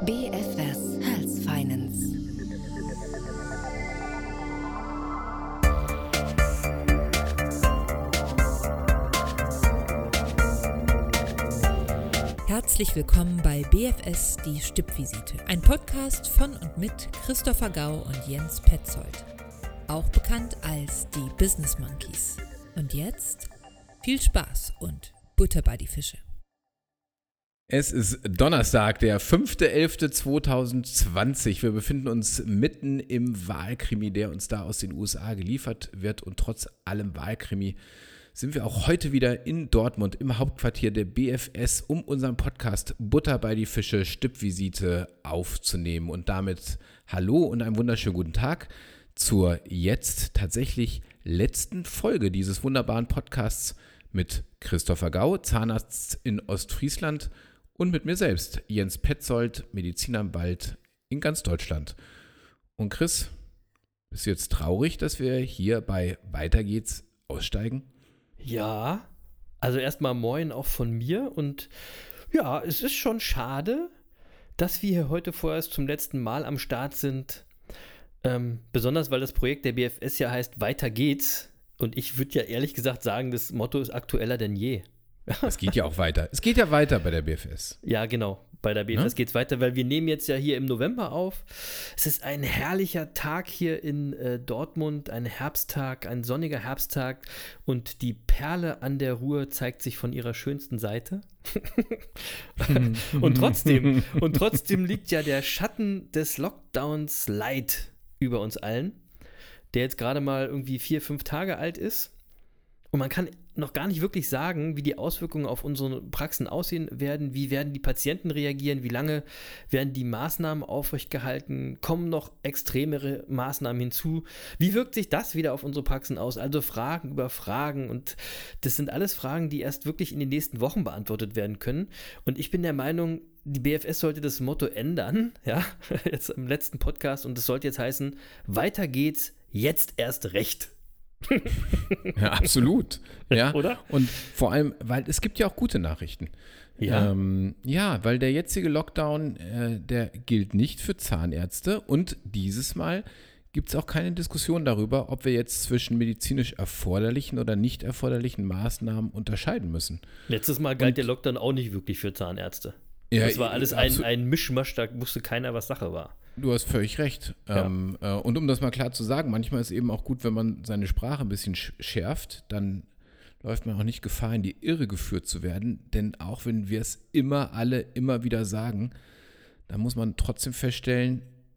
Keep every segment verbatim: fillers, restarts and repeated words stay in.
B F S Health Finance. Herzlich willkommen bei B F S, die Stippvisite, ein Podcast von und mit Christopher Gau und Jens Petzold, auch bekannt als die Business Monkeys. Und jetzt viel Spaß und Butter bei die Fische. Es ist Donnerstag, der fünfter elfter zweitausendzwanzig. Wir befinden uns mitten im Wahlkrimi, der uns da aus den U S A geliefert wird. Und trotz allem Wahlkrimi sind wir auch heute wieder in Dortmund im Hauptquartier der B F S, um unseren Podcast Butter bei die Fische Stippvisite aufzunehmen. Und damit hallo und einen wunderschönen guten Tag zur jetzt tatsächlich letzten Folge dieses wunderbaren Podcasts mit Christopher Gau, Zahnarzt in Ostfriesland, und mit mir selbst, Jens Petzold, Medizinanwalt in ganz Deutschland. Und Chris, bist du jetzt traurig, dass wir hier bei Weiter geht's aussteigen? Ja, also erstmal moin auch von mir. Und ja, es ist schon schade, dass wir hier heute vorerst zum letzten Mal am Start sind. Ähm, besonders, weil das Projekt der B F S ja heißt Weiter geht's. Und ich würde ja ehrlich gesagt sagen, das Motto ist aktueller denn je. Es geht ja auch weiter. Es geht ja weiter bei der B F S. Ja, genau. Bei der B F S ja? geht es weiter, weil wir nehmen jetzt ja hier im November auf. Es ist ein herrlicher Tag hier in äh, Dortmund, ein Herbsttag, ein sonniger Herbsttag. Und die Perle an der Ruhr zeigt sich von ihrer schönsten Seite. und, trotzdem, und trotzdem liegt ja der Schatten des Lockdowns Light über uns allen, der jetzt gerade mal irgendwie vier, fünf Tage alt ist. Und man kann noch gar nicht wirklich sagen, wie die Auswirkungen auf unsere Praxen aussehen werden, wie werden die Patienten reagieren, wie lange werden die Maßnahmen aufrechtgehalten, kommen noch extremere Maßnahmen hinzu, wie wirkt sich das wieder auf unsere Praxen aus, also Fragen über Fragen, und das sind alles Fragen, die erst wirklich in den nächsten Wochen beantwortet werden können. Und ich bin der Meinung, die B F S sollte das Motto ändern, ja, jetzt im letzten Podcast, und es sollte jetzt heißen, weiter geht's, jetzt erst recht. Ja, absolut. Ja, oder? Und vor allem, weil es gibt ja auch gute Nachrichten. Ja, ähm, ja, weil der jetzige Lockdown, äh, der gilt nicht für Zahnärzte, und dieses Mal gibt es auch keine Diskussion darüber, ob wir jetzt zwischen medizinisch erforderlichen oder nicht erforderlichen Maßnahmen unterscheiden müssen. Letztes Mal galt und, der Lockdown auch nicht wirklich für Zahnärzte. Ja, das war alles ein, ein Mischmasch, da wusste keiner, was Sache war. Du hast völlig recht. Ja. Ähm, äh, und um das mal klar zu sagen, manchmal ist es eben auch gut, wenn man seine Sprache ein bisschen schärft, dann läuft man auch nicht Gefahr, in die Irre geführt zu werden. Denn auch wenn wir es immer alle immer wieder sagen, dann muss man trotzdem feststellen,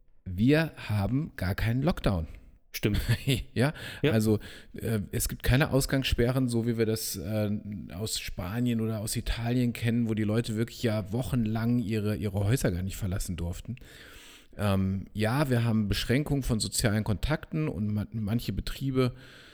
wir haben gar keinen Lockdown. Stimmt. ja? ja, also äh, es gibt keine Ausgangssperren, so wie wir das äh, aus Spanien oder aus Italien kennen, wo die Leute wirklich ja wochenlang ihre, ihre Häuser gar nicht verlassen durften. Ähm, ja, wir haben Beschränkungen von sozialen Kontakten, und ma- manche Betriebe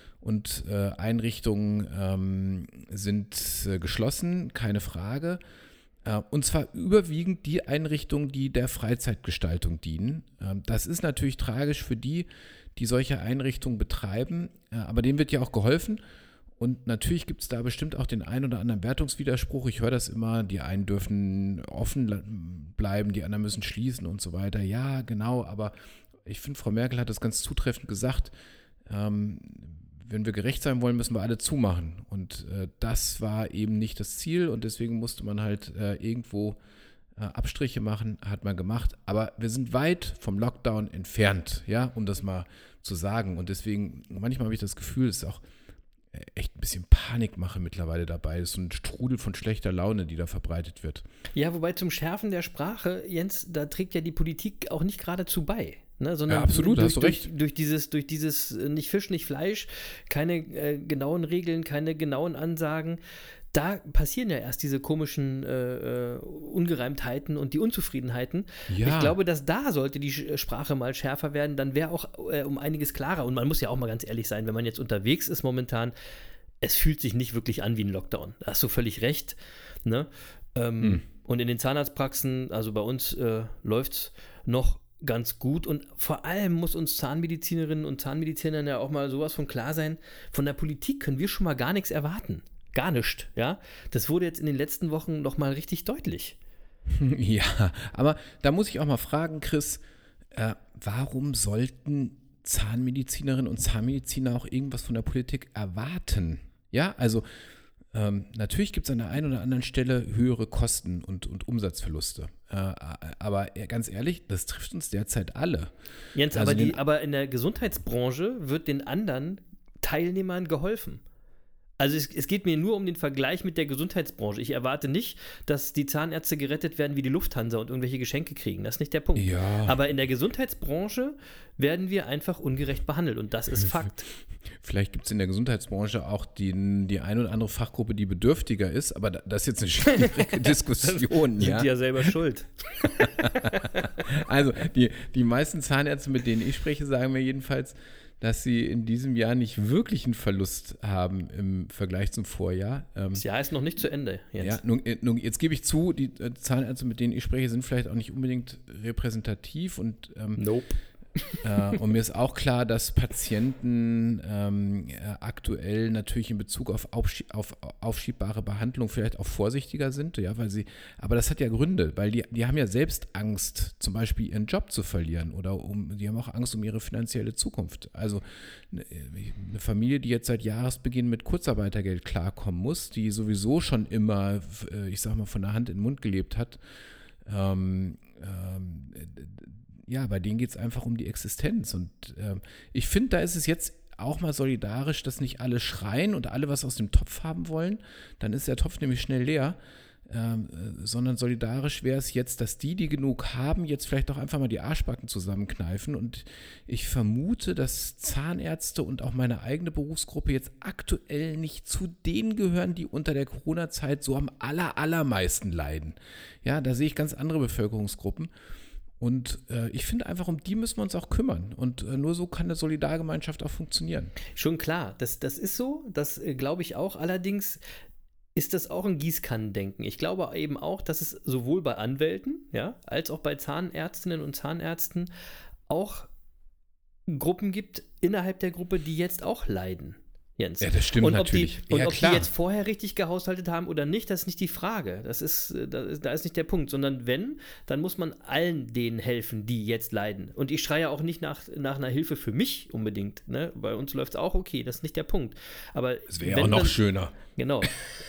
und äh, Einrichtungen ähm, sind äh, geschlossen, keine Frage. Äh, und zwar überwiegend die Einrichtungen, die der Freizeitgestaltung dienen. Ähm, das ist natürlich tragisch für die, die solche Einrichtungen betreiben, äh, aber denen wird ja auch geholfen. Und natürlich gibt es da bestimmt auch den einen oder anderen Wertungswiderspruch. Ich höre das immer, die einen dürfen offen bleiben, die anderen müssen schließen und so weiter. Ja, genau, aber ich finde, Frau Merkel hat das ganz zutreffend gesagt. Ähm, wenn wir gerecht sein wollen, müssen wir alle zumachen. Und äh, das war eben nicht das Ziel, und deswegen musste man halt äh, irgendwo äh, Abstriche machen, hat man gemacht. Aber wir sind weit vom Lockdown entfernt, ja, um das mal zu sagen. Und deswegen, manchmal habe ich das Gefühl, es ist auch echt ein bisschen Panikmache mittlerweile dabei. Es ist so ein Strudel von schlechter Laune, die da verbreitet wird. Ja, wobei zum Schärfen der Sprache, Jens, da trägt ja die Politik auch nicht geradezu bei. Ne, sondern ja, absolut, durch, hast du recht. Durch, durch dieses, durch dieses nicht Fisch, nicht Fleisch, keine äh, genauen Regeln, keine genauen Ansagen, da passieren ja erst diese komischen äh, Ungereimtheiten und die Unzufriedenheiten. Ja. Ich glaube, dass da sollte die Sprache mal schärfer werden, dann wäre auch äh, um einiges klarer. Und man muss ja auch mal ganz ehrlich sein, wenn man jetzt unterwegs ist momentan, es fühlt sich nicht wirklich an wie ein Lockdown. Da hast du völlig recht. Ne? Ähm, hm. Und in den Zahnarztpraxen, also bei uns äh, läuft es noch ganz gut, und vor allem muss uns Zahnmedizinerinnen und Zahnmedizinern ja auch mal sowas von klar sein, von der Politik können wir schon mal gar nichts erwarten. Gar nichts, ja. Das wurde jetzt in den letzten Wochen nochmal richtig deutlich. Ja, aber da muss ich auch mal fragen, Chris, äh, warum sollten Zahnmedizinerinnen und Zahnmediziner auch irgendwas von der Politik erwarten? Ja, also ähm, natürlich gibt es an der einen oder anderen Stelle höhere Kosten und, und Umsatzverluste. Äh, aber ganz ehrlich, das trifft uns derzeit alle. Jens, Also aber, die, den- aber in der Gesundheitsbranche wird den anderen Teilnehmern geholfen. Also es, es geht mir nur um den Vergleich mit der Gesundheitsbranche. Ich erwarte nicht, dass die Zahnärzte gerettet werden wie die Lufthansa und irgendwelche Geschenke kriegen. Das ist nicht der Punkt. Ja. Aber in der Gesundheitsbranche werden wir einfach ungerecht behandelt und das ist Fakt. Vielleicht gibt es in der Gesundheitsbranche auch die, die eine oder andere Fachgruppe, die bedürftiger ist, aber da- das ist jetzt eine schwierige Diskussion. Sind ja? die ja selber schuld. Also die, die meisten Zahnärzte, mit denen ich spreche, sagen mir jedenfalls, dass sie in diesem Jahr nicht wirklich einen Verlust haben im Vergleich zum Vorjahr. Ähm, Das Jahr ist noch nicht zu Ende, Jens. ja, nun, äh, nun, jetzt gebe ich zu, die äh, Zahnärzte, mit denen ich spreche, sind vielleicht auch nicht unbedingt repräsentativ und ähm, Nope. Äh, und mir ist auch klar, dass Patienten ähm, äh, aktuell natürlich in Bezug auf, aufschie auf aufschiebbare Behandlung vielleicht auch vorsichtiger sind, ja, weil sie, aber das hat ja Gründe, weil die, die haben ja selbst Angst, zum Beispiel ihren Job zu verlieren oder um, die haben auch Angst um ihre finanzielle Zukunft. Also eine, eine Familie, die jetzt seit Jahresbeginn mit Kurzarbeitergeld klarkommen muss, die sowieso schon immer, äh, ich sag mal, von der Hand in den Mund gelebt hat, ähm, ähm, ja, bei denen geht es einfach um die Existenz. Und ähm, ich finde, da ist es jetzt auch mal solidarisch, dass nicht alle schreien und alle was aus dem Topf haben wollen. Dann ist der Topf nämlich schnell leer. Ähm, äh, sondern solidarisch wäre es jetzt, dass die, die genug haben, jetzt vielleicht auch einfach mal die Arschbacken zusammenkneifen. Und ich vermute, dass Zahnärzte und auch meine eigene Berufsgruppe jetzt aktuell nicht zu denen gehören, die unter der Corona-Zeit so am aller, allermeisten leiden. Ja, da sehe ich ganz andere Bevölkerungsgruppen. Und äh, ich finde einfach, um die müssen wir uns auch kümmern. Und äh, nur so kann eine Solidargemeinschaft auch funktionieren. Schon klar, das, das ist so, das äh, glaube ich auch. Allerdings ist das auch ein Gießkannendenken. Ich glaube eben auch, dass es sowohl bei Anwälten, ja, als auch bei Zahnärztinnen und Zahnärzten auch Gruppen gibt innerhalb der Gruppe, die jetzt auch leiden. Jens. Ja, das stimmt und ob natürlich. Die, und Ja, ob klar. die jetzt vorher richtig gehaushaltet haben oder nicht, das ist nicht die Frage. Das ist, da ist, da ist nicht der Punkt. Sondern wenn, dann muss man allen denen helfen, die jetzt leiden. Und ich schreie auch nicht nach, nach einer Hilfe für mich unbedingt. Ne? Bei uns läuft es auch okay, das ist nicht der Punkt. Aber Das wäre ja wenn auch noch dann, schöner. Genau.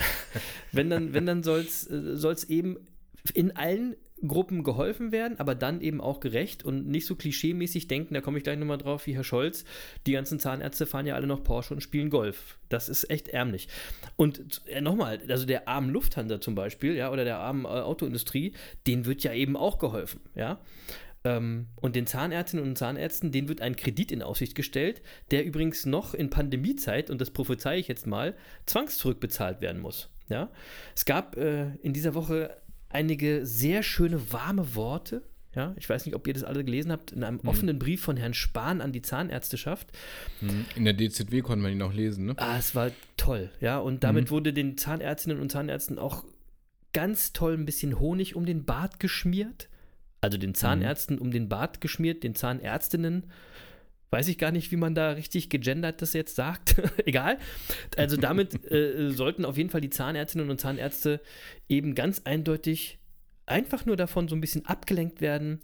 wenn dann, wenn dann soll es eben in allen Gruppen geholfen werden, aber dann eben auch gerecht und nicht so klischeemäßig denken, da komme ich gleich nochmal drauf, wie Herr Scholz, die ganzen Zahnärzte fahren ja alle noch Porsche und spielen Golf. Das ist echt ärmlich. Und äh, nochmal, also der armen Lufthansa zum Beispiel, ja, oder der armen äh, Autoindustrie, denen wird ja eben auch geholfen, ja. Ähm, und den Zahnärztinnen und Zahnärzten, denen wird ein Kredit in Aussicht gestellt, der übrigens noch in Pandemiezeit, und das prophezeie ich jetzt mal, zwangszurückbezahlt werden muss, ja. Es gab äh, in dieser Woche einige sehr schöne, warme Worte. Ja, ich weiß nicht, ob ihr das alle gelesen habt, in einem Mhm. offenen Brief von Herrn Spahn an die Zahnärzteschaft. In der D Z W konnte man ihn auch lesen, ne? Ah, es war toll, ja. Und damit Mhm. wurde den Zahnärztinnen und Zahnärzten auch ganz toll ein bisschen Honig um den Bart geschmiert. Also den Zahnärzten um den Bart geschmiert, den Zahnärztinnen. Weiß ich gar nicht, wie man da richtig gegendert das jetzt sagt. Egal. Also damit äh, sollten auf jeden Fall die Zahnärztinnen und Zahnärzte eben ganz eindeutig einfach nur davon so ein bisschen abgelenkt werden,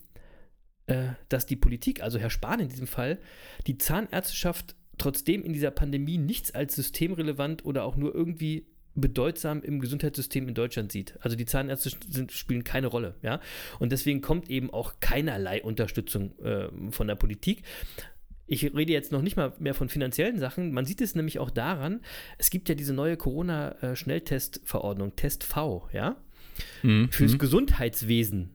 äh, dass die Politik, also Herr Spahn in diesem Fall, die Zahnärzteschaft trotzdem in dieser Pandemie nichts als systemrelevant oder auch nur irgendwie bedeutsam im Gesundheitssystem in Deutschland sieht. Also die Zahnärzte sind, spielen keine Rolle, ja. Und deswegen kommt eben auch keinerlei Unterstützung äh, von der Politik. Ich rede jetzt noch nicht mal mehr von finanziellen Sachen. Man sieht es nämlich auch daran, es gibt ja diese neue Corona-Schnelltestverordnung, Test V, ja, Mhm. fürs Mhm. Gesundheitswesen.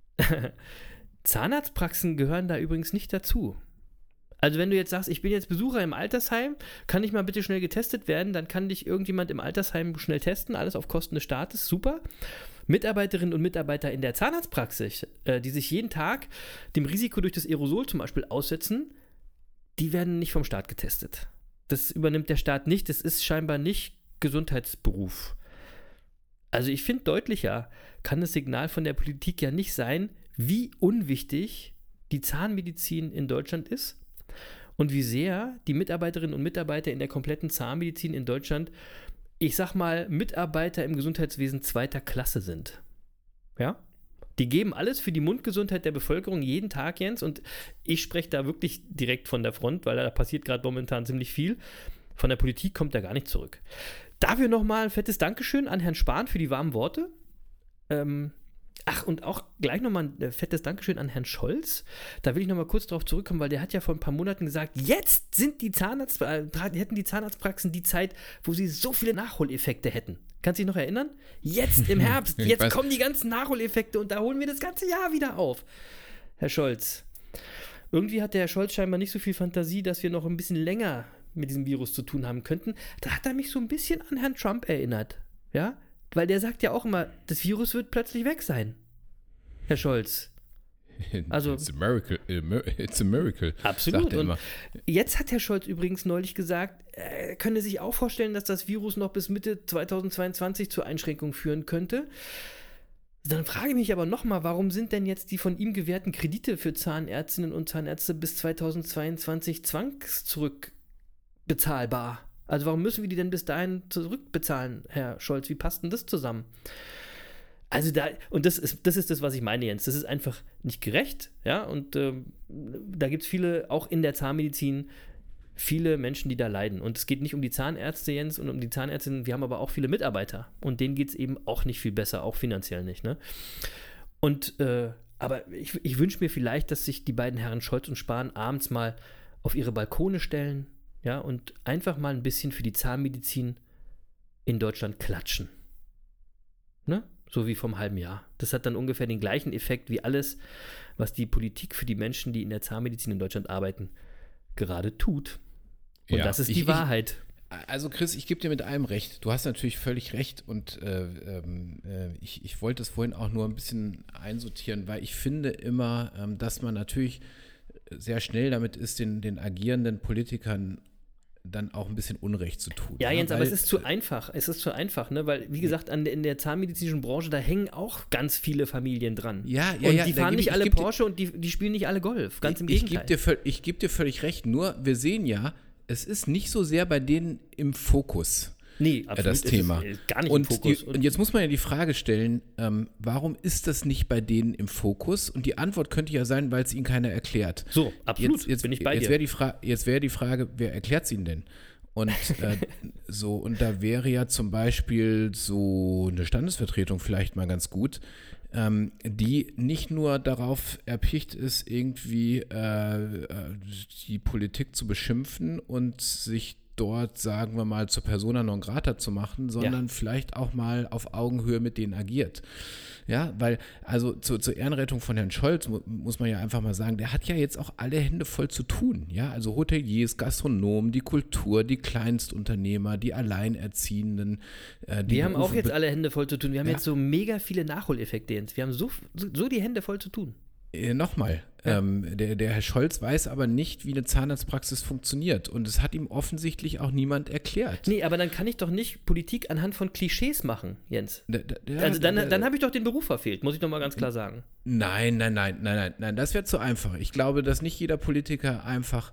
Zahnarztpraxen gehören da übrigens nicht dazu. Also wenn du jetzt sagst, ich bin jetzt Besucher im Altersheim, kann ich mal bitte schnell getestet werden, dann kann dich irgendjemand im Altersheim schnell testen, alles auf Kosten des Staates, super. Mitarbeiterinnen und Mitarbeiter in der Zahnarztpraxis, äh, die sich jeden Tag dem Risiko durch das Aerosol zum Beispiel aussetzen, die werden nicht vom Staat getestet. Das übernimmt der Staat nicht, das ist scheinbar nicht Gesundheitsberuf. Also ich finde, deutlicher kann das Signal von der Politik ja nicht sein, wie unwichtig die Zahnmedizin in Deutschland ist und wie sehr die Mitarbeiterinnen und Mitarbeiter in der kompletten Zahnmedizin in Deutschland, ich sag mal, Mitarbeiter im Gesundheitswesen zweiter Klasse sind. Ja? Die geben alles für die Mundgesundheit der Bevölkerung jeden Tag, Jens. Und ich spreche da wirklich direkt von der Front, weil da passiert gerade momentan ziemlich viel. Von der Politik kommt da gar nicht zurück. Dafür nochmal ein fettes Dankeschön an Herrn Spahn für die warmen Worte. Ähm, ach, und auch gleich nochmal ein fettes Dankeschön an Herrn Scholz. Da will ich nochmal kurz drauf zurückkommen, weil der hat ja vor ein paar Monaten gesagt, jetzt sind die Zahnarzt, äh, hätten die Zahnarztpraxen die Zeit, wo sie so viele Nachholeffekte hätten. Kannst du dich noch erinnern? Jetzt im Herbst, jetzt kommen die ganzen Nachholeffekte und da holen wir das ganze Jahr wieder auf. Herr Scholz, irgendwie hat der Herr Scholz scheinbar nicht so viel Fantasie, dass wir noch ein bisschen länger mit diesem Virus zu tun haben könnten. Da hat er mich so ein bisschen an Herrn Trump erinnert. Ja? Weil der sagt ja auch immer, das Virus wird plötzlich weg sein. Herr Scholz. Also, it's a miracle. It's a miracle. Absolut. Sagt er und immer. Jetzt hat Herr Scholz übrigens neulich gesagt, er könne sich auch vorstellen, dass das Virus noch bis Mitte zweitausendzweiundzwanzig zur Einschränkung führen könnte. Dann frage ich mich aber nochmal, warum sind denn jetzt die von ihm gewährten Kredite für Zahnärztinnen und Zahnärzte bis zweitausendzweiundzwanzig zwangszurückbezahlbar? Also warum müssen wir die denn bis dahin zurückbezahlen, Herr Scholz? Wie passt denn das zusammen? Also da, und das ist, das ist das, was ich meine, Jens. Das ist einfach nicht gerecht, ja, und ähm, da gibt es viele, auch in der Zahnmedizin, viele Menschen, die da leiden. Und es geht nicht um die Zahnärzte, Jens, und um die Zahnärztinnen, wir haben aber auch viele Mitarbeiter. Und denen geht es eben auch nicht viel besser, auch finanziell nicht, ne? Und, äh, aber ich, ich wünsche mir vielleicht, dass sich die beiden Herren Scholz und Spahn abends mal auf ihre Balkone stellen, ja, und einfach mal ein bisschen für die Zahnmedizin in Deutschland klatschen. Ne? So wie vom halben Jahr. Das hat dann ungefähr den gleichen Effekt wie alles, was die Politik für die Menschen, die in der Zahnmedizin in Deutschland arbeiten, gerade tut. Und Ja, das ist ich- die ich- Wahrheit. Also Chris, ich gebe dir mit allem recht. Du hast natürlich völlig recht und äh, ähm, äh, ich, ich wollte es vorhin auch nur ein bisschen einsortieren, weil ich finde immer, ähm, dass man natürlich sehr schnell damit ist, den, den agierenden Politikern dann auch ein bisschen Unrecht zu tun. Ja, Jens, aber weil, es ist zu einfach. Es ist zu einfach, ne? Weil, wie gesagt, an, der- in der zahnmedizinischen Branche, da hängen auch ganz viele Familien dran. Ja, ja, und ja, die da fahren geb ich- nicht ich alle geb dir- Porsche und die, die spielen nicht alle Golf. Ganz im ich Gegenteil. gebe dir, völ- ich geb dir völlig recht, nur wir sehen ja, es ist nicht so sehr bei denen im Fokus. nee, äh, absolut. das es ist, Thema. äh, gar nicht und, im Fokus. Die, und jetzt muss man ja die Frage stellen, ähm, warum ist das nicht bei denen im Fokus? Und die Antwort könnte ja sein, weil es ihnen keiner erklärt. so, absolut. Jetzt, jetzt, bin ich bei jetzt dir. wäre die, Fra- jetzt wär die Frage, wer erklärt es ihnen denn? Und äh, so, und da wäre ja zum Beispiel so eine Standesvertretung vielleicht mal ganz gut, ähm, die nicht nur darauf erpicht ist, irgendwie äh, äh, die Politik zu beschimpfen und sich dort, sagen wir mal, zur Persona non grata zu machen, sondern Ja. vielleicht auch mal auf Augenhöhe mit denen agiert. Ja, weil, also zu, zur Ehrenrettung von Herrn Scholz mu muss man ja einfach mal sagen, der hat ja jetzt auch alle Hände voll zu tun. Ja, also Hoteliers, Gastronomen, die Kultur, die Kleinstunternehmer, die Alleinerziehenden. Äh, die Wir haben auch Berufe- jetzt alle Hände voll zu tun. Wir haben Ja. jetzt so mega viele Nachholeffekte, Jens. Wir haben so, so, so die Hände voll zu tun. Äh, Nochmal, Ja. ähm, der, der Herr Scholz weiß aber nicht, wie eine Zahnarztpraxis funktioniert. Und es hat ihm offensichtlich auch niemand erklärt. Nee, aber dann kann ich doch nicht Politik anhand von Klischees machen, Jens. Da- da- da- Also dann, da- dann habe ich doch den Beruf verfehlt, muss ich doch mal ganz klar sagen. Nein, nein, nein, nein, nein, nein, das wäre zu einfach. Ich glaube, dass nicht jeder Politiker einfach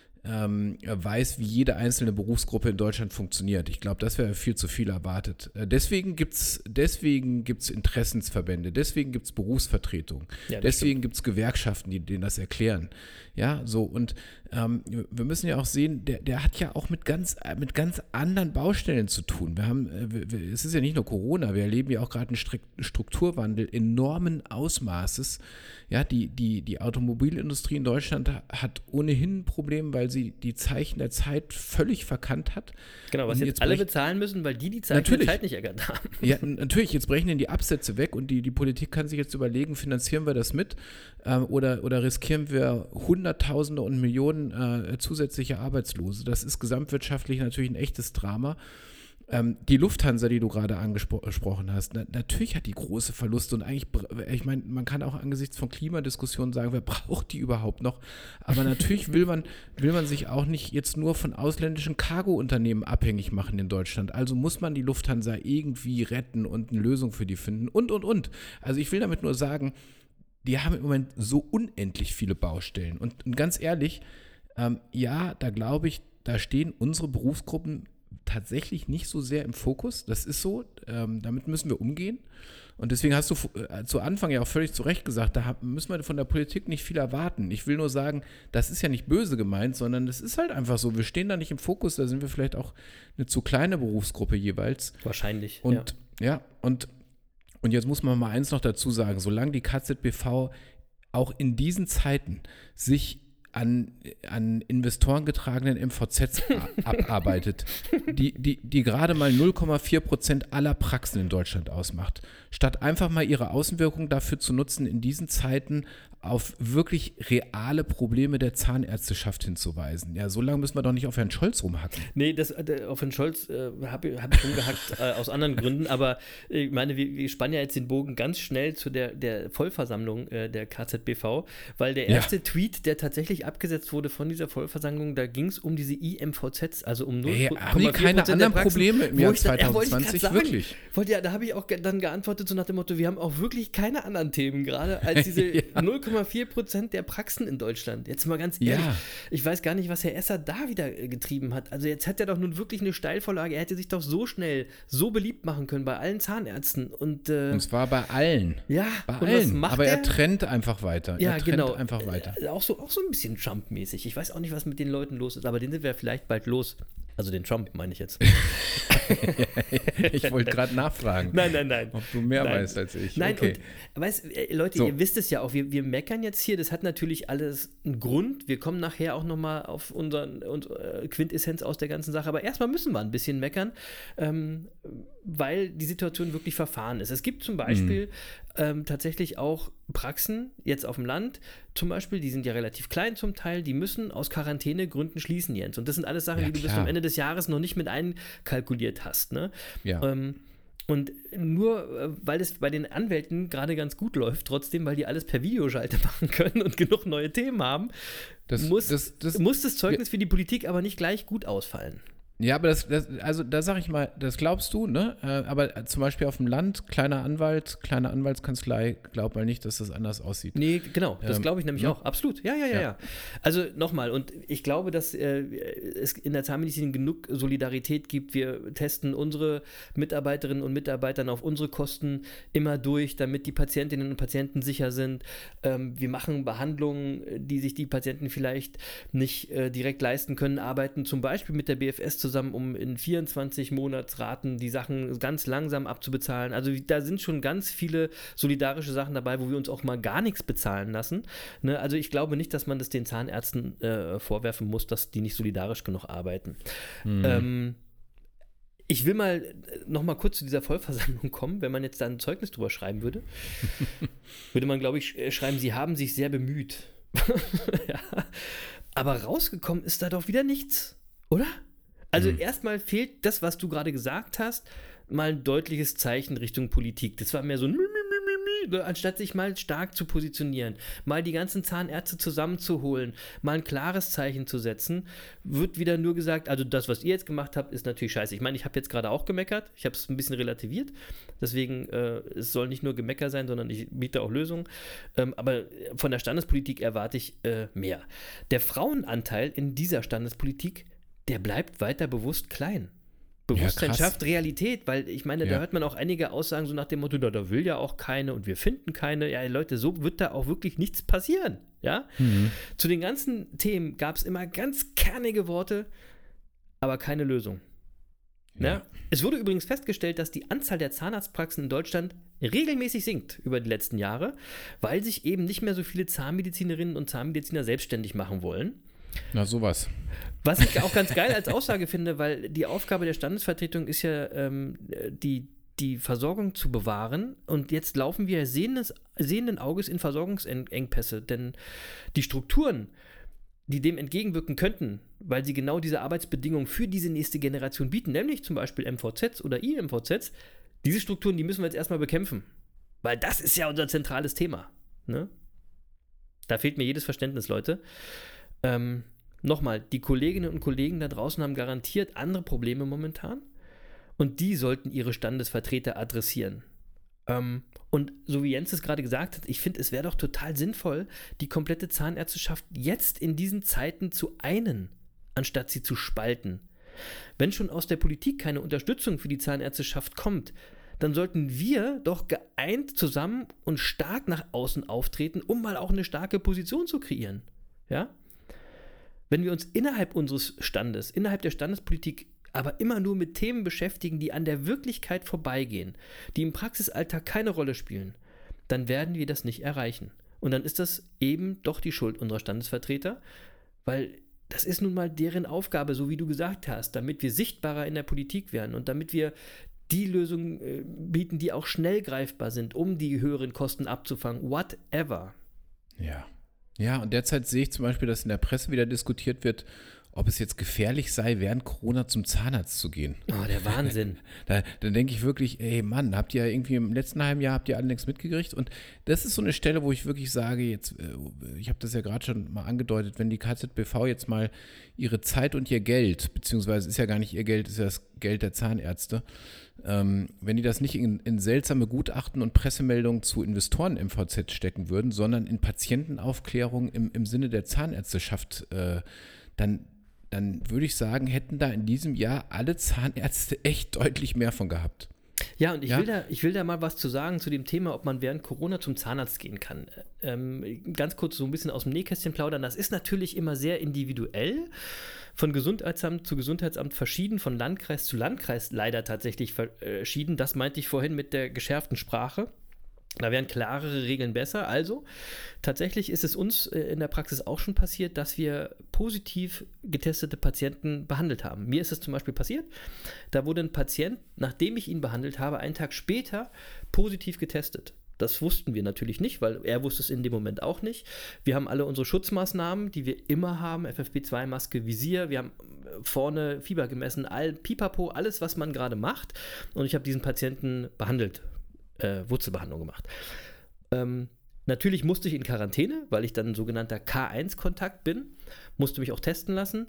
ähm, weiß, wie jede einzelne Berufsgruppe in Deutschland funktioniert. Ich glaube, das wäre viel zu viel erwartet. Äh, deswegen gibt es deswegen gibt's Interessensverbände, deswegen gibt es Berufsvertretungen, Ja, das deswegen gibt es Gewerkschaften, die denen das erklären. Ja, so und ähm, wir müssen ja auch sehen, der, der hat ja auch mit ganz, mit ganz anderen Baustellen zu tun. Wir haben, äh, wir, wir- es ist ja nicht nur Corona, wir erleben ja auch gerade einen Strik- Strukturwandel enormen Ausmaßes. Ja, die, die, die Automobilindustrie in Deutschland hat ohnehin ein Problem, weil sie die Zeichen der Zeit völlig verkannt hat. Genau, was Und jetzt, jetzt alle brech- bezahlen müssen, weil die die Zeit, die Natürlich. Zeit nicht erkannt haben. Ja, n- natürlich, jetzt brechen denn die Absätze weg und die, die Politik kann sich jetzt überlegen, finanzieren wir das mit ähm, oder, oder riskieren wir Hunderttausende und Millionen äh, zusätzliche Arbeitslose. Das ist gesamtwirtschaftlich natürlich ein echtes Drama. Ähm, die Lufthansa, die du gerade angesprochen hast, na, natürlich hat die große Verluste und eigentlich, br- ich meine, man kann auch angesichts von Klimadiskussionen sagen, wer braucht die überhaupt noch? Aber natürlich will man, will man sich auch nicht jetzt nur von ausländischen Cargo-Unternehmen abhängig machen in Deutschland. Also muss man die Lufthansa irgendwie retten und eine Lösung für die finden und, und, und. Also ich will damit nur sagen, die haben im Moment so unendlich viele Baustellen. Und, und ganz ehrlich, ähm, ja, da glaube ich, da stehen unsere Berufsgruppen tatsächlich nicht so sehr im Fokus. Das ist so, ähm, damit müssen wir umgehen. Und deswegen hast du äh, zu Anfang ja auch völlig zu Recht gesagt, da müssen wir von der Politik nicht viel erwarten. Ich will nur sagen, das ist ja nicht böse gemeint, sondern das ist halt einfach so. Wir stehen da nicht im Fokus, da sind wir vielleicht auch eine zu kleine Berufsgruppe jeweils. Wahrscheinlich, Und ja, ja und, und jetzt muss man mal eins noch dazu sagen, solange die K Z B V auch in diesen Zeiten sich an, an investorengetragenen M V Zs abarbeitet, die, die, die gerade mal null Komma vier Prozent aller Praxen in Deutschland ausmacht, statt einfach mal ihre Außenwirkung dafür zu nutzen, in diesen Zeiten auf wirklich reale Probleme der Zahnärzteschaft hinzuweisen. Ja, so lange müssen wir doch nicht auf Herrn Scholz rumhacken. Nee, das, äh, auf Herrn Scholz äh, habe hab ich rumgehackt äh, aus anderen Gründen, aber ich meine, wir, wir spannen ja jetzt den Bogen ganz schnell zu der, der Vollversammlung äh, der K Z B V, weil der erste ja. Tweet, der tatsächlich abgesetzt wurde von dieser Vollversammlung, da ging es um diese I M V Zs, also um null Komma vier Prozent. Haben die keine anderen Praxen, Probleme im Jahr zwanzig zwanzig? Sagen, wirklich? Wollte, ja, da habe ich auch dann geantwortet, so nach dem Motto, wir haben auch wirklich keine anderen Themen gerade als diese ja. null Komma vier Prozent der Praxen in Deutschland. Jetzt mal ganz ehrlich, ja. ich weiß gar nicht, was Herr Esser da wieder getrieben hat. Also jetzt hat er doch nun wirklich eine Steilvorlage. Er hätte sich doch so schnell, so beliebt machen können bei allen Zahnärzten. Und, äh, und zwar bei allen. Ja, bei und allen. was macht Aber er? er trennt einfach weiter. Ja, er trennt genau. einfach weiter. Äh, auch, so, auch so ein bisschen Trump-mäßig. Ich weiß auch nicht, was mit den Leuten los ist, aber den sind wir vielleicht bald los. Also den Trump, meine ich jetzt. Ich wollte gerade nachfragen. Nein, nein, nein. Ob du mehr nein. weißt als ich. Nein, okay. und, weißt, Leute, so. Ihr wisst es ja auch, wir, wir meckern jetzt hier, das hat natürlich alles einen Grund. Wir kommen nachher auch nochmal auf unseren und, äh, Quintessenz aus der ganzen Sache, aber erstmal müssen wir ein bisschen meckern, ähm, weil die Situation wirklich verfahren ist. Es gibt zum Beispiel mhm. ähm, tatsächlich auch Praxen, jetzt auf dem Land, zum Beispiel, die sind ja relativ klein zum Teil, die müssen aus Quarantänegründen schließen, Jens. Und das sind alles Sachen, ja, die du klar. bis zum Ende des Jahres noch nicht mit einkalkuliert hast. Ne? Ja. Ähm, und nur, weil es bei den Anwälten gerade ganz gut läuft, trotzdem, weil die alles per Videoschalte machen können und genug neue Themen haben, das, muss, das, das, muss das Zeugnis ja. für die Politik aber nicht gleich gut ausfallen. Ja, aber das, das also da sag ich mal, das glaubst du, ne? Aber zum Beispiel auf dem Land, kleiner Anwalt, kleine Anwaltskanzlei, glaub mal nicht, dass das anders aussieht. Nee, genau, das ähm, glaube ich nämlich ne? auch, absolut. Ja, ja, ja, ja. ja. Also nochmal, und ich glaube, dass äh, es in der Zahnmedizin genug Solidarität gibt. Wir testen unsere Mitarbeiterinnen und Mitarbeiter auf unsere Kosten immer durch, damit die Patientinnen und Patienten sicher sind. Ähm, wir machen Behandlungen, die sich die Patienten vielleicht nicht äh, direkt leisten können, arbeiten zum Beispiel mit der B F S zusammen, um in vierundzwanzig Monatsraten die Sachen ganz langsam abzubezahlen. Also da sind schon ganz viele solidarische Sachen dabei, wo wir uns auch mal gar nichts bezahlen lassen. Ne? Also ich glaube nicht, dass man das den Zahnärzten äh, vorwerfen muss, dass die nicht solidarisch genug arbeiten. Mhm. Ähm, ich will mal noch mal kurz zu dieser Vollversammlung kommen. Wenn man jetzt da ein Zeugnis drüber schreiben würde, würde man, glaube ich, schreiben, sie haben sich sehr bemüht. Ja. Aber rausgekommen ist da doch wieder nichts, oder? Also mhm. erstmal fehlt das, was du gerade gesagt hast, mal ein deutliches Zeichen Richtung Politik. Das war mehr so, anstatt sich mal stark zu positionieren, mal die ganzen Zahnärzte zusammenzuholen, mal ein klares Zeichen zu setzen, wird wieder nur gesagt, also das, was ihr jetzt gemacht habt, ist natürlich scheiße. Ich meine, ich habe jetzt gerade auch gemeckert, ich habe es ein bisschen relativiert, deswegen, äh, es soll nicht nur Gemecker sein, sondern ich biete auch Lösungen, ähm, aber von der Standespolitik erwarte ich äh, mehr. Der Frauenanteil in dieser Standespolitik, der bleibt weiter bewusst klein. Bewusstsein ja, schafft Realität, weil ich meine, ja. da hört man auch einige Aussagen so nach dem Motto, da, da will ja auch keine und wir finden keine. Ja, Leute, so wird da auch wirklich nichts passieren. Ja? Mhm. Zu den ganzen Themen gab es immer ganz kernige Worte, aber keine Lösung. Ja. Ja? Es wurde übrigens festgestellt, dass die Anzahl der Zahnarztpraxen in Deutschland regelmäßig sinkt über die letzten Jahre, weil sich eben nicht mehr so viele Zahnmedizinerinnen und Zahnmediziner selbstständig machen wollen. Na, sowas. Was ich auch ganz geil als Aussage finde, weil die Aufgabe der Standesvertretung ist ja, ähm, die, die Versorgung zu bewahren. Und jetzt laufen wir sehendes, sehenden Auges in Versorgungsengpässe. Denn die Strukturen, die dem entgegenwirken könnten, weil sie genau diese Arbeitsbedingungen für diese nächste Generation bieten, nämlich zum Beispiel M V Zs oder I M V Zs, diese Strukturen, die müssen wir jetzt erstmal bekämpfen. Weil das ist ja unser zentrales Thema. Ne? Da fehlt mir jedes Verständnis, Leute. Ähm, nochmal, die Kolleginnen und Kollegen da draußen haben garantiert andere Probleme momentan und die sollten ihre Standesvertreter adressieren. Ähm, und so wie Jens es gerade gesagt hat, ich finde, es wäre doch total sinnvoll, die komplette Zahnärzteschaft jetzt in diesen Zeiten zu einen, anstatt sie zu spalten. Wenn schon aus der Politik keine Unterstützung für die Zahnärzteschaft kommt, dann sollten wir doch geeint zusammen und stark nach außen auftreten, um mal auch eine starke Position zu kreieren. Ja? Wenn wir uns innerhalb unseres Standes, innerhalb der Standespolitik aber immer nur mit Themen beschäftigen, die an der Wirklichkeit vorbeigehen, die im Praxisalltag keine Rolle spielen, dann werden wir das nicht erreichen. Und dann ist das eben doch die Schuld unserer Standesvertreter, weil das ist nun mal deren Aufgabe, so wie du gesagt hast, damit wir sichtbarer in der Politik werden und damit wir die Lösungen äh, bieten, die auch schnell greifbar sind, um die höheren Kosten abzufangen, whatever. Ja. Ja, und derzeit sehe ich zum Beispiel, dass in der Presse wieder diskutiert wird, ob es jetzt gefährlich sei, während Corona zum Zahnarzt zu gehen. Oh, der Wahnsinn. Da, da denke ich wirklich, ey Mann, habt ihr irgendwie im letzten halben Jahr, habt ihr alle nichts mitgekriegt? Und das ist so eine Stelle, wo ich wirklich sage, jetzt, ich habe das ja gerade schon mal angedeutet, wenn die K Z B V jetzt mal ihre Zeit und ihr Geld, beziehungsweise ist ja gar nicht ihr Geld, ist ja das Geld der Zahnärzte, ähm, wenn die das nicht in, in seltsame Gutachten und Pressemeldungen zu Investoren-M V Z stecken würden, sondern in Patientenaufklärung im, im Sinne der Zahnärzteschaft, äh, dann dann würde ich sagen, hätten da in diesem Jahr alle Zahnärzte echt deutlich mehr von gehabt. Ja, und ich, Ja? Will da, ich will da mal was zu sagen zu dem Thema, ob man während Corona zum Zahnarzt gehen kann. Ähm, ganz kurz so ein bisschen aus dem Nähkästchen plaudern. Das ist natürlich immer sehr individuell, von Gesundheitsamt zu Gesundheitsamt verschieden, von Landkreis zu Landkreis leider tatsächlich verschieden. Das meinte ich vorhin mit der geschärften Sprache. Da wären klarere Regeln besser. Also, tatsächlich ist es uns in der Praxis auch schon passiert, dass wir positiv getestete Patienten behandelt haben. Mir ist es zum Beispiel passiert, da wurde ein Patient, nachdem ich ihn behandelt habe, einen Tag später positiv getestet. Das wussten wir natürlich nicht, weil er wusste es in dem Moment auch nicht. Wir haben alle unsere Schutzmaßnahmen, die wir immer haben, F F P zwei Maske, Visier, wir haben vorne Fieber gemessen, all, Pipapo, alles, was man gerade macht. Und ich habe diesen Patienten behandelt. Äh, Wurzelbehandlung gemacht. Ähm, natürlich musste ich in Quarantäne, weil ich dann ein sogenannter K eins Kontakt bin, musste mich auch testen lassen.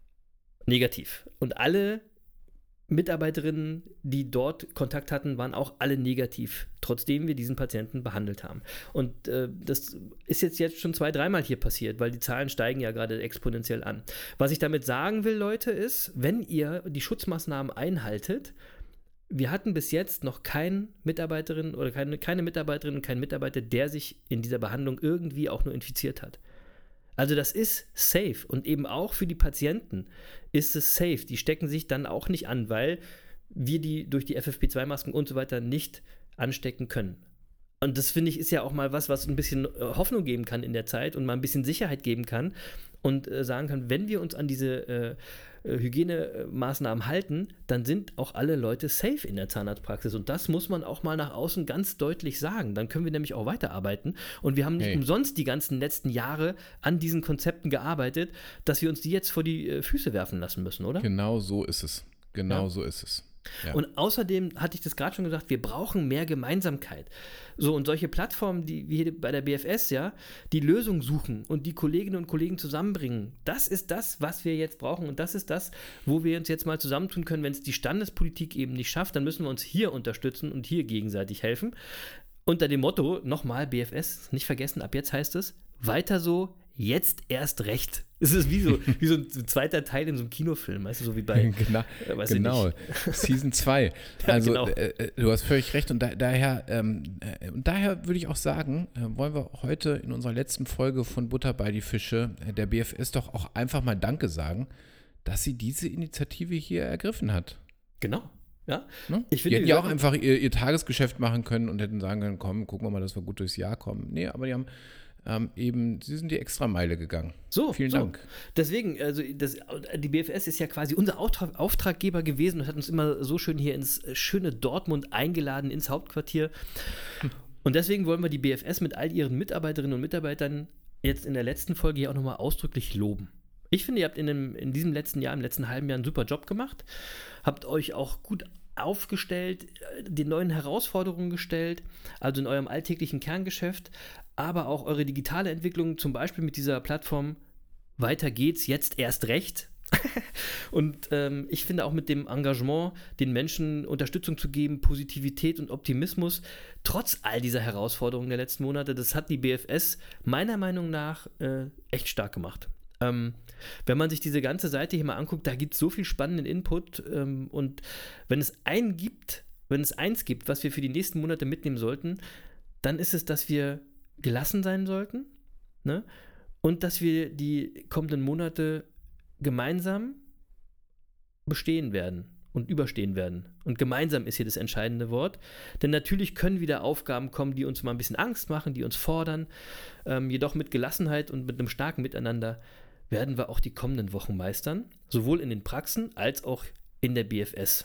Negativ. Und alle Mitarbeiterinnen, die dort Kontakt hatten, waren auch alle negativ, trotzdem wir diesen Patienten behandelt haben. Und äh, das ist jetzt, jetzt schon zwei, dreimal hier passiert, weil die Zahlen steigen ja gerade exponentiell an. Was ich damit sagen will, Leute, ist, wenn ihr die Schutzmaßnahmen einhaltet, wir hatten bis jetzt noch keine Mitarbeiterin oder keine, keine Mitarbeiterin und keinen Mitarbeiter, der sich in dieser Behandlung irgendwie auch nur infiziert hat. Also das ist safe und eben auch für die Patienten ist es safe. Die stecken sich dann auch nicht an, weil wir die durch die F F P zwei Masken und so weiter nicht anstecken können. Und das, finde ich, ist ja auch mal was, was ein bisschen Hoffnung geben kann in der Zeit und mal ein bisschen Sicherheit geben kann und äh, sagen kann, wenn wir uns an diese äh, Hygienemaßnahmen halten, dann sind auch alle Leute safe in der Zahnarztpraxis. Und das muss man auch mal nach außen ganz deutlich sagen. Dann können wir nämlich auch weiterarbeiten. Und wir haben nicht hey. umsonst die ganzen letzten Jahre an diesen Konzepten gearbeitet, dass wir uns die jetzt vor die äh, Füße werfen lassen müssen, oder? Genau so ist es. Genau ja. so ist es. Ja. Und außerdem hatte ich das gerade schon gesagt, wir brauchen mehr Gemeinsamkeit. So, und solche Plattformen, die wie hier bei der B F S, ja, die Lösungen suchen und die Kolleginnen und Kollegen zusammenbringen, das ist das, was wir jetzt brauchen und das ist das, wo wir uns jetzt mal zusammentun können. Wenn es die Standespolitik eben nicht schafft, dann müssen wir uns hier unterstützen und hier gegenseitig helfen. Unter dem Motto, nochmal B F S, nicht vergessen, ab jetzt heißt es, weiter so, jetzt erst recht. Es ist wie so, wie so ein zweiter Teil in so einem Kinofilm, weißt du, so wie bei Genau, äh, genau. Season zwei. Also ja, genau. äh, du hast völlig recht und da, daher, ähm, äh, und daher würde ich auch sagen, äh, wollen wir heute in unserer letzten Folge von Butter bei die Fische äh, der B F S doch auch einfach mal Danke sagen, dass sie diese Initiative hier ergriffen hat. Genau. Ja, ne? ich finde, die hätten ja auch einfach ihr, ihr Tagesgeschäft machen können und hätten sagen können, komm, gucken wir mal, dass wir gut durchs Jahr kommen. Nee, aber die haben Ähm, eben, sie sind die Extrameile gegangen. So, vielen so. Dank. Deswegen, also das, die B F S ist ja quasi unser Auftrag, Auftraggeber gewesen und hat uns immer so schön hier ins schöne Dortmund eingeladen, ins Hauptquartier. Hm. Und deswegen wollen wir die B F S mit all ihren Mitarbeiterinnen und Mitarbeitern jetzt in der letzten Folge hier auch nochmal ausdrücklich loben. Ich finde, ihr habt in, dem, in diesem letzten Jahr, im letzten halben Jahr einen super Job gemacht, habt euch auch gut aufgestellt, den neuen Herausforderungen gestellt, also in eurem alltäglichen Kerngeschäft, aber auch eure digitale Entwicklung, zum Beispiel mit dieser Plattform Weiter geht's, jetzt erst recht. Und ähm, ich finde auch mit dem Engagement, den Menschen Unterstützung zu geben, Positivität und Optimismus, trotz all dieser Herausforderungen der letzten Monate, das hat die B F S meiner Meinung nach äh, echt stark gemacht. Ähm, wenn man sich diese ganze Seite hier mal anguckt, da gibt es so viel spannenden Input ähm, und wenn es einen gibt, wenn es eins gibt, was wir für die nächsten Monate mitnehmen sollten, dann ist es, dass wir gelassen sein sollten, ne? Und dass wir die kommenden Monate gemeinsam bestehen werden und überstehen werden. Und gemeinsam ist hier das entscheidende Wort. Denn natürlich können wieder Aufgaben kommen, die uns mal ein bisschen Angst machen, die uns fordern. Ähm, jedoch mit Gelassenheit und mit einem starken Miteinander werden wir auch die kommenden Wochen meistern. Sowohl in den Praxen als auch in der B F S.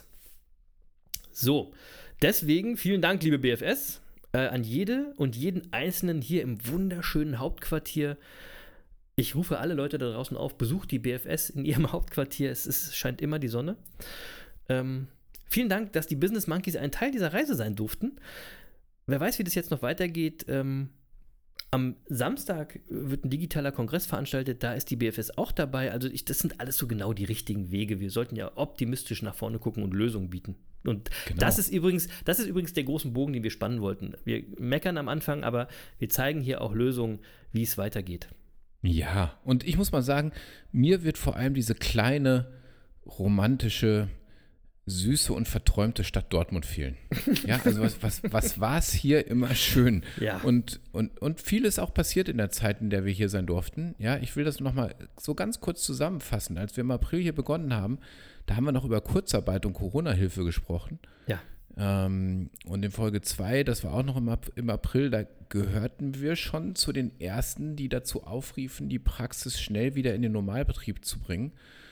So, deswegen vielen Dank, liebe B F S, äh, an jede und jeden Einzelnen hier im wunderschönen Hauptquartier. Ich rufe alle Leute da draußen auf, besucht die B F S in ihrem Hauptquartier. Es ist, scheint immer die Sonne. Ähm, vielen Dank, dass die Business Monkeys ein Teil dieser Reise sein durften. Wer weiß, wie das jetzt noch weitergeht. Ähm, am Samstag wird ein digitaler Kongress veranstaltet. Da ist die B F S auch dabei. Also ich, das sind alles so genau die richtigen Wege. Wir sollten ja optimistisch nach vorne gucken und Lösungen bieten. Und genau. das ist übrigens, das ist übrigens der große Bogen, den wir spannen wollten. Wir meckern am Anfang, aber wir zeigen hier auch Lösungen, wie es weitergeht. Ja, und ich muss mal sagen, mir wird vor allem diese kleine, romantische, süße und verträumte Stadt Dortmund fehlen. Ja, also was, was, was war es hier immer schön. Ja. Und, und, und vieles auch passiert in der Zeit, in der wir hier sein durften. Ja, ich will das nochmal so ganz kurz zusammenfassen. Als wir im April hier begonnen haben, da haben wir noch über Kurzarbeit und Corona-Hilfe gesprochen. Ja. Ähm, und in Folge zwei, das war auch noch im, im April, da gehörten wir schon zu den Ersten, die dazu aufriefen, die Praxis schnell wieder in den Normalbetrieb zu bringen.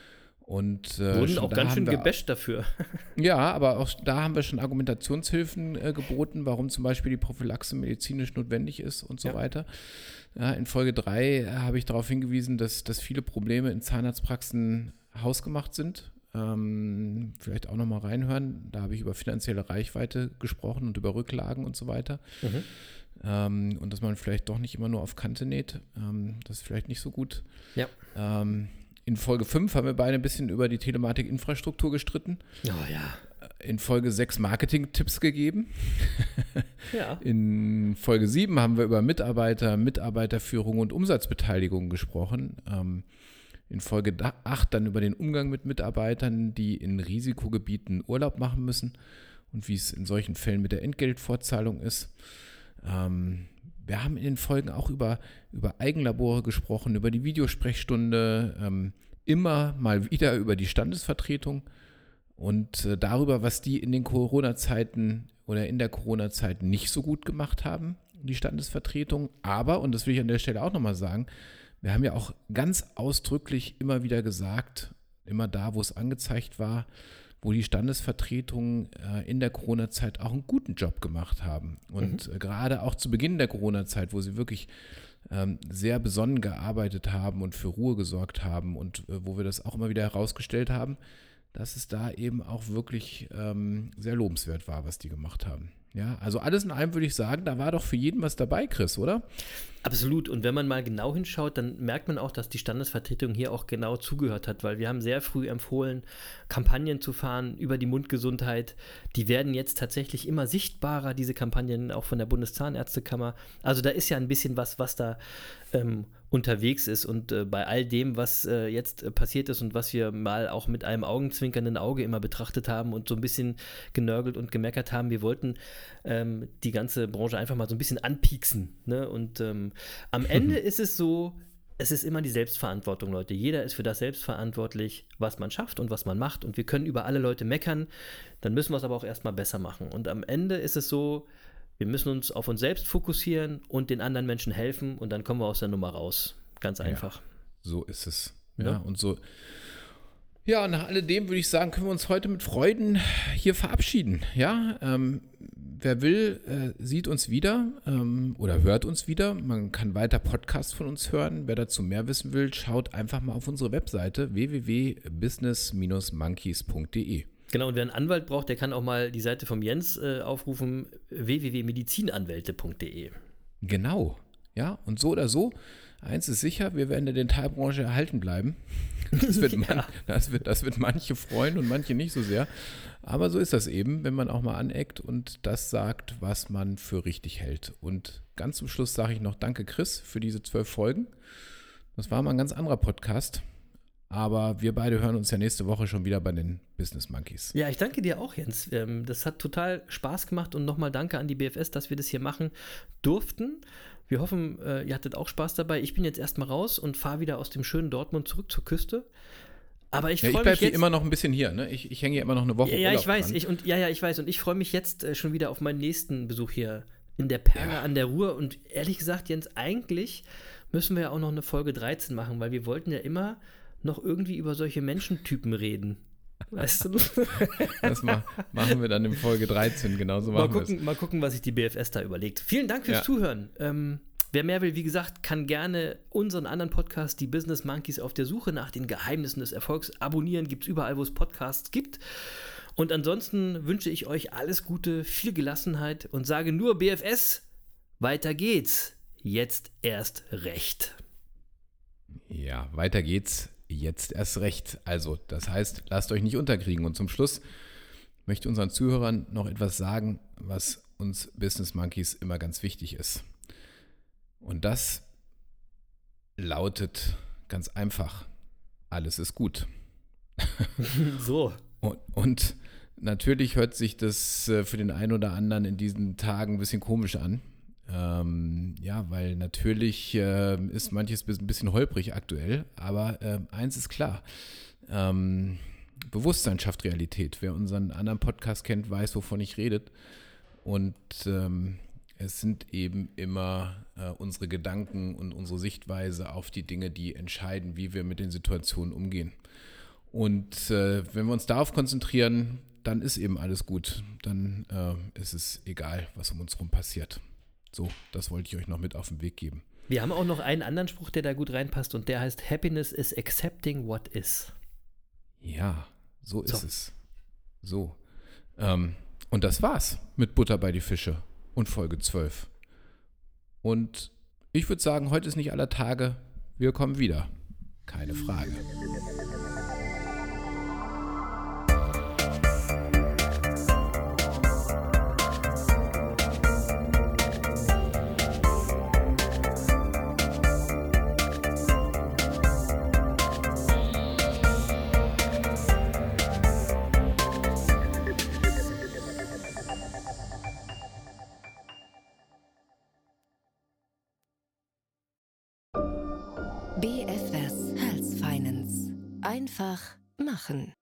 Und, äh, wurden auch ganz schön wir, gebasht dafür. Ja, aber auch da haben wir schon Argumentationshilfen äh, geboten, warum zum Beispiel die Prophylaxe medizinisch notwendig ist und so ja. weiter. Ja, in Folge drei äh, habe ich darauf hingewiesen, dass, dass viele Probleme in Zahnarztpraxen hausgemacht sind. Ähm, vielleicht auch nochmal reinhören. Da habe ich über finanzielle Reichweite gesprochen und über Rücklagen und so weiter. Mhm. Ähm, und dass man vielleicht doch nicht immer nur auf Kante näht. Ähm, das ist vielleicht nicht so gut. Ja. Ähm, in Folge fünf haben wir beide ein bisschen über die Telematik-Infrastruktur gestritten. Oh ja. In Folge sechs Marketing-Tipps gegeben. Ja. In Folge sieben haben wir über Mitarbeiter, Mitarbeiterführung und Umsatzbeteiligung gesprochen. Ähm, In Folge acht dann über den Umgang mit Mitarbeitern, die in Risikogebieten Urlaub machen müssen und wie es in solchen Fällen mit der Entgeltfortzahlung ist. Ähm, wir haben in den Folgen auch über, über Eigenlabore gesprochen, über die Videosprechstunde, ähm, immer mal wieder über die Standesvertretung und äh, darüber, was die in den Corona-Zeiten oder in der Corona-Zeit nicht so gut gemacht haben, die Standesvertretung. Aber, und das will ich an der Stelle auch nochmal sagen, wir haben ja auch ganz ausdrücklich immer wieder gesagt, immer da, wo es angezeigt war, wo die Standesvertretungen äh, in der Corona-Zeit auch einen guten Job gemacht haben. Und mhm. äh, gerade auch zu Beginn der Corona-Zeit, wo sie wirklich ähm, sehr besonnen gearbeitet haben und für Ruhe gesorgt haben und äh, wo wir das auch immer wieder herausgestellt haben, dass es da eben auch wirklich ähm, sehr lobenswert war, was die gemacht haben. Ja, also alles in allem würde ich sagen, da war doch für jeden was dabei, Chris, oder? Absolut. Und wenn man mal genau hinschaut, dann merkt man auch, dass die Standesvertretung hier auch genau zugehört hat, weil wir haben sehr früh empfohlen, Kampagnen zu fahren über die Mundgesundheit. Die werden jetzt tatsächlich immer sichtbarer, diese Kampagnen auch von der Bundeszahnärztekammer. Also da ist ja ein bisschen was, was da ähm, unterwegs ist. Und äh, bei all dem, was äh, jetzt äh, passiert ist und was wir mal auch mit einem augenzwinkernden Auge immer betrachtet haben und so ein bisschen genörgelt und gemeckert haben, wir wollten ähm, die ganze Branche einfach mal so ein bisschen anpieksen, ne? Und ähm, am Ende ist es so, es ist immer die Selbstverantwortung, Leute. Jeder ist für das selbst verantwortlich, was man schafft und was man macht. Und wir können über alle Leute meckern, dann müssen wir es aber auch erstmal besser machen. Und am Ende ist es so, wir müssen uns auf uns selbst fokussieren und den anderen Menschen helfen und dann kommen wir aus der Nummer raus. Ganz einfach. Ja, so ist es. Ja, ja, und so. Ja, und nach alledem würde ich sagen, können wir uns heute mit Freuden hier verabschieden. Ja, ähm, wer will, äh, sieht uns wieder ähm, oder hört uns wieder. Man kann weiter Podcasts von uns hören. Wer dazu mehr wissen will, schaut einfach mal auf unsere Webseite w w w punkt business Bindestrich monkeys punkt d e. Genau, und wer einen Anwalt braucht, der kann auch mal die Seite vom Jens äh, aufrufen, w w w punkt medizinanwälte punkt d e. Genau, ja, und so oder so, eins ist sicher, wir werden der Dentalbranche erhalten bleiben. Das wird, man, ja. das, wird, das wird manche freuen und manche nicht so sehr. Aber so ist das eben, wenn man auch mal aneckt und das sagt, was man für richtig hält. Und ganz zum Schluss sage ich noch danke, Chris, für diese zwölf Folgen. Das war mal ein ganz anderer Podcast. Aber wir beide hören uns ja nächste Woche schon wieder bei den Business Monkeys. Ja, ich danke dir auch, Jens. Ähm, das hat total Spaß gemacht und nochmal danke an die B F S, dass wir das hier machen durften. Wir hoffen, äh, ihr hattet auch Spaß dabei. Ich bin jetzt erstmal raus und fahre wieder aus dem schönen Dortmund zurück zur Küste. Aber ich ja, freue ich mich bleib jetzt immer noch ein bisschen hier, ne? Ich, ich hänge hier immer noch eine Woche Ja, ja Urlaub ich weiß. dran. Ich, und, ja, ja, ich weiß. Und ich freue mich jetzt äh, schon wieder auf meinen nächsten Besuch hier in der Perle Ja. an der Ruhr. Und ehrlich gesagt, Jens, eigentlich müssen wir ja auch noch eine Folge dreizehn machen, weil wir wollten ja immer noch irgendwie über solche Menschentypen reden. Weißt du? Das ma- machen wir dann in Folge dreizehn, genauso mal, machen wir gucken, es. mal gucken, was sich die B F S da überlegt. Vielen Dank fürs Ja. Zuhören. Ähm, wer mehr will, wie gesagt, kann gerne unseren anderen Podcast, die Business Monkeys auf der Suche nach den Geheimnissen des Erfolgs, abonnieren. Gibt es überall, wo es Podcasts gibt. Und ansonsten wünsche ich euch alles Gute, viel Gelassenheit und sage nur B F S, weiter geht's. Jetzt erst recht. Ja, weiter geht's. Jetzt erst recht. Also, das heißt, lasst euch nicht unterkriegen. Und zum Schluss möchte ich unseren Zuhörern noch etwas sagen, was uns Business Monkeys immer ganz wichtig ist. Und das lautet ganz einfach: Alles ist gut. So. Und, und natürlich hört sich das äh, für den einen oder anderen in diesen Tagen ein bisschen komisch an. Ähm, ja, weil natürlich äh, ist manches ein bisschen holprig aktuell, aber äh, eins ist klar, ähm, Bewusstsein schafft Realität. Wer unseren anderen Podcast kennt, weiß, wovon ich rede. Und ähm, es sind eben immer äh, unsere Gedanken und unsere Sichtweise auf die Dinge, die entscheiden, wie wir mit den Situationen umgehen. Und äh, wenn wir uns darauf konzentrieren, dann ist eben alles gut. Dann äh, ist es egal, was um uns herum passiert. So, das wollte ich euch noch mit auf den Weg geben. Wir haben auch noch einen anderen Spruch, der da gut reinpasst und der heißt: Happiness is accepting what is. Ja, so ist So. es. So. Ähm, und das war's mit Butter bei die Fische und Folge zwölf. Und ich würde sagen, heute ist nicht aller Tage. Wir kommen wieder. Keine Frage. B F S Health Finance. Einfach machen.